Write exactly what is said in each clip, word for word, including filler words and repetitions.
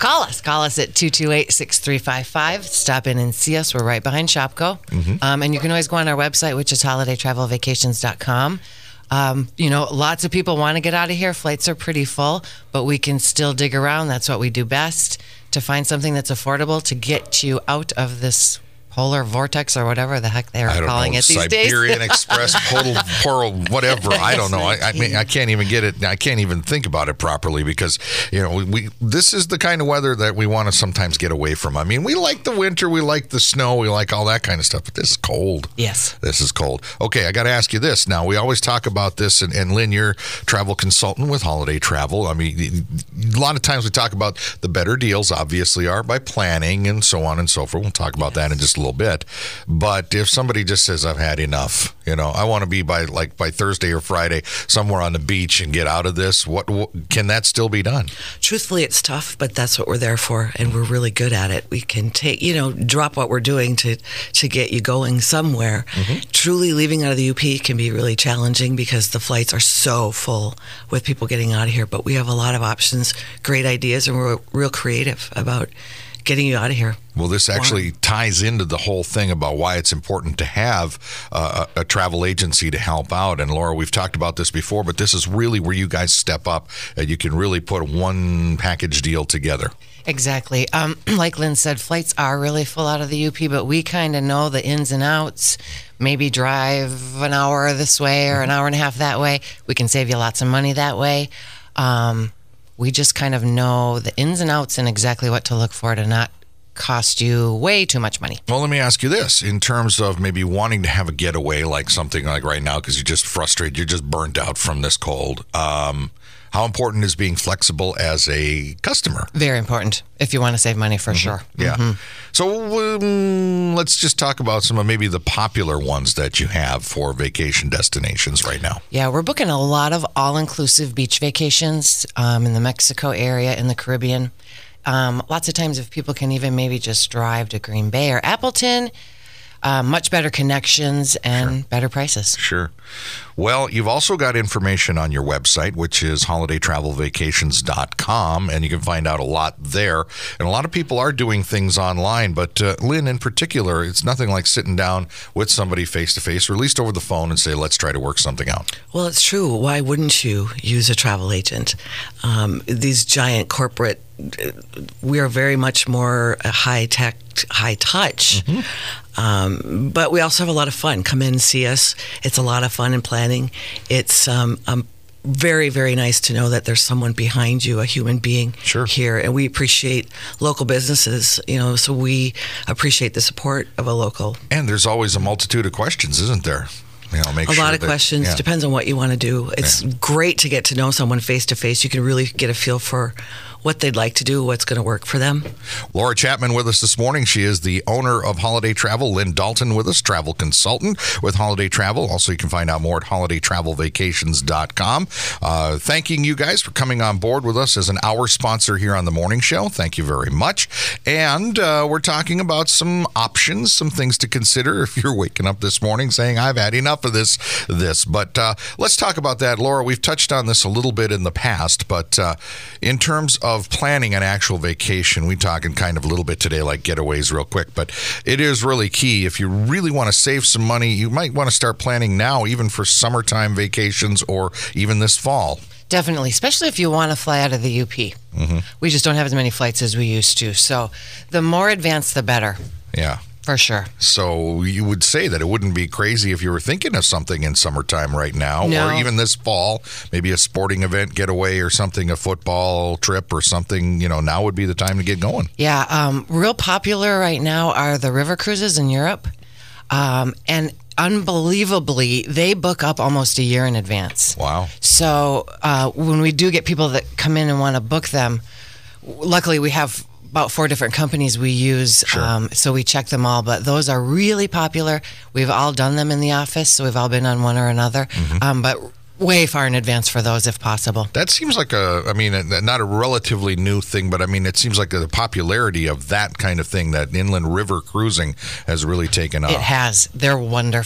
Call us. Call us at two two eight, six three five five. Stop in and see us. We're right behind Shopko. Mm-hmm. Um, and you can always go on our website, which is holiday travel vacations dot com. Um, you know, lots of people want to get out of here. Flights are pretty full, but we can still dig around. That's what we do best, to find something that's affordable to get you out of this polar vortex or whatever the heck they're calling know, it these Siberian days. Siberian Express, Polar, Polar, whatever. I don't know. I, I mean, I can't even get it. I can't even think about it properly because, you know, we, we this is the kind of weather that we want to sometimes get away from. I mean, we like the winter, we like the snow, we like all that kind of stuff, but this is cold. Yes. This is cold. Okay, I got to ask you this. Now, we always talk about this, and, and Lynn, you're travel consultant with Holiday Travel. I mean, a lot of times we talk about the better deals, obviously, are by planning and so on and so forth. We'll talk about that in just a little bit. But if somebody just says, I've had enough, you know, I want to be by like by Thursday or Friday somewhere on the beach and get out of this, what, what can that still be done? Truthfully, it's tough, but that's what we're there for, and we're really good at it. We can take, you know, drop what we're doing to, to get you going somewhere. Mm-hmm. Truly leaving out of the U P can be really challenging because the flights are so full with people getting out of here, but we have a lot of options, great ideas, and we're real creative about getting you out of here. Well, this actually ties into the whole thing about why it's important to have uh, a travel agency to help out. And Laura, we've talked about this before, but this is really where you guys step up and you can really put one package deal together. Exactly. Um, like Lynn said, flights are really full out of the U P, but we kind of know the ins and outs. Maybe drive an hour this way or an hour and a half that way. We can save you lots of money that way. Um, we just kind of know the ins and outs and exactly what to look for to not cost you way too much money. Well, let me ask you this. In terms of maybe wanting to have a getaway, like something like right now, because you're just frustrated, you're just burnt out from this cold, um, how important is being flexible as a customer? Very important if you want to save money, for mm-hmm. sure. Yeah. Mm-hmm. So um, let's just talk about some of maybe the popular ones that you have for vacation destinations right now. Yeah, we're booking a lot of all-inclusive beach vacations um, in the Mexico area, in the Caribbean. Um, lots of times if people can even maybe just drive to Green Bay or Appleton, uh, much better connections and sure. better prices. Sure. Well, you've also got information on your website, which is holiday travel vacations dot com, and you can find out a lot there. And a lot of people are doing things online, but uh, Lynn, in particular, it's nothing like sitting down with somebody face-to-face, or at least over the phone, and say, let's try to work something out. Well, it's true. Why wouldn't you use a travel agent? Um, these giant corporate, we are very much more high-tech, high-touch. Mm-hmm. Um, but we also have a lot of fun. Come in and see us. It's a lot of fun and planning. It's um, um, very, very nice to know that there's someone behind you, a human being sure. here. And we appreciate local businesses, you know, so we appreciate the support of a local. And there's always a multitude of questions, isn't there? You know, make a sure lot of that, questions. Yeah. Depends on what you want to do. It's yeah. great to get to know someone face to face. You can really get a feel for what they'd like to do, what's going to work for them. Laura Chapman with us this morning. She is the owner of Holiday Travel. Lynn Dalton with us, travel consultant with Holiday Travel. Also, you can find out more at holiday travel vacations dot com. Uh, thanking you guys for coming on board with us as an hour sponsor here on the morning show. Thank you very much. And uh, we're talking about some options, some things to consider if you're waking up this morning saying, I've had enough of this. this. But uh, let's talk about that. Laura, we've touched on this a little bit in the past, but uh, in terms of Of planning an actual vacation, we talking kind of a little bit today like getaways real quick, but it is really key. If you really want to save some money, you might want to start planning now, even for summertime vacations or even this fall. Definitely, especially if you want to fly out of the U P. Mm-hmm. We just don't have as many flights as we used to. So the more advanced, the better. Yeah. For sure. So you would say that it wouldn't be crazy if you were thinking of something in summertime right now, no. or even this fall, maybe a sporting event getaway or something, a football trip or something, you know, now would be the time to get going. Yeah. Um, real popular right now are the river cruises in Europe. Um, and unbelievably, they book up almost a year in advance. Wow. So uh, when we do get people that come in and want to book them, luckily we have about four different companies we use, sure. um, so we check them all, but those are really popular. We've all done them in the office, so we've all been on one or another, mm-hmm. um, but way far in advance for those if possible. That seems like a, I mean, a, not a relatively new thing, but I mean, it seems like the popularity of that kind of thing, that inland river cruising, has really taken off. It has. They're wonderful.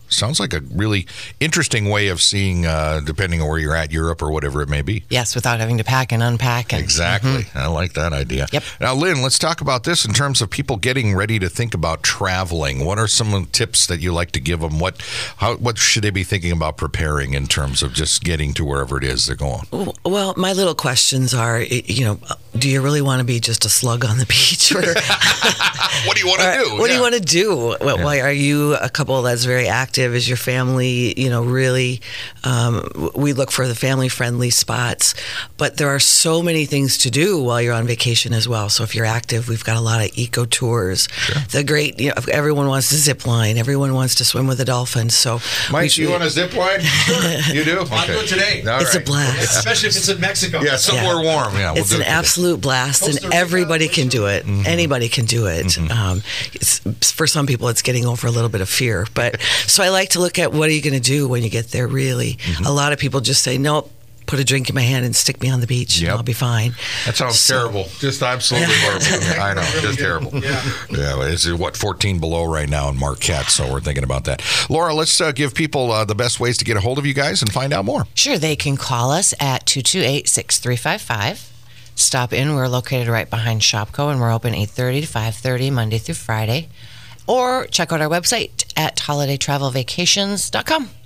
Sounds like a really interesting way of seeing, uh, depending on where you're at, Europe or whatever it may be. Yes, without having to pack and unpack. And, Exactly. Mm-hmm. I like that idea. Yep. Now, Lynn, let's talk about this in terms of people getting ready to think about traveling. What are some tips that you like to give them? What how what should they be thinking about preparing in terms of just getting to wherever it is they're going? Well, my little questions are, you know, do you really want to be just a slug on the beach? Or, what do you want to do? What yeah. do you want to do? Well, yeah. Are you a couple that's very active? Is your family, you know, really, um, we look for the family-friendly spots, but there are so many things to do while you're on vacation as well. So if you're active, we've got a lot of eco tours. Sure. The great, you know, everyone wants to zip line. Everyone wants to swim with the dolphins. So, Mike, do you want to zip line? Sure. You do? Okay. I'll do it today. All it's right. a blast. Especially if it's in Mexico. Yeah, somewhere Yeah. warm. Yeah, we'll it's do an it today. absolute blast, Costa and Rica, everybody can do it. Mm-hmm. Anybody can do it. Mm-hmm. Um, it's, for some people, it's getting over a little bit of fear. But so I like to look at what are you going to do when you get there, really. Mm-hmm. A lot of people just say, nope, put a drink in my hand and stick me on the beach, Yep. and I'll be fine. That sounds So- terrible. Just absolutely horrible. I know, just terrible. Yeah. Yeah, it's what fourteen below right now in Marquette, so we're thinking about that. Laura, let's uh, give people uh, the best ways to get a hold of you guys and find out more. Sure, they can call us at two two eight, six three five five. Stop in. We're located right behind Shopco, and we're open eight thirty to five thirty Monday through Friday. Or check out our website at holiday travel vacations dot com.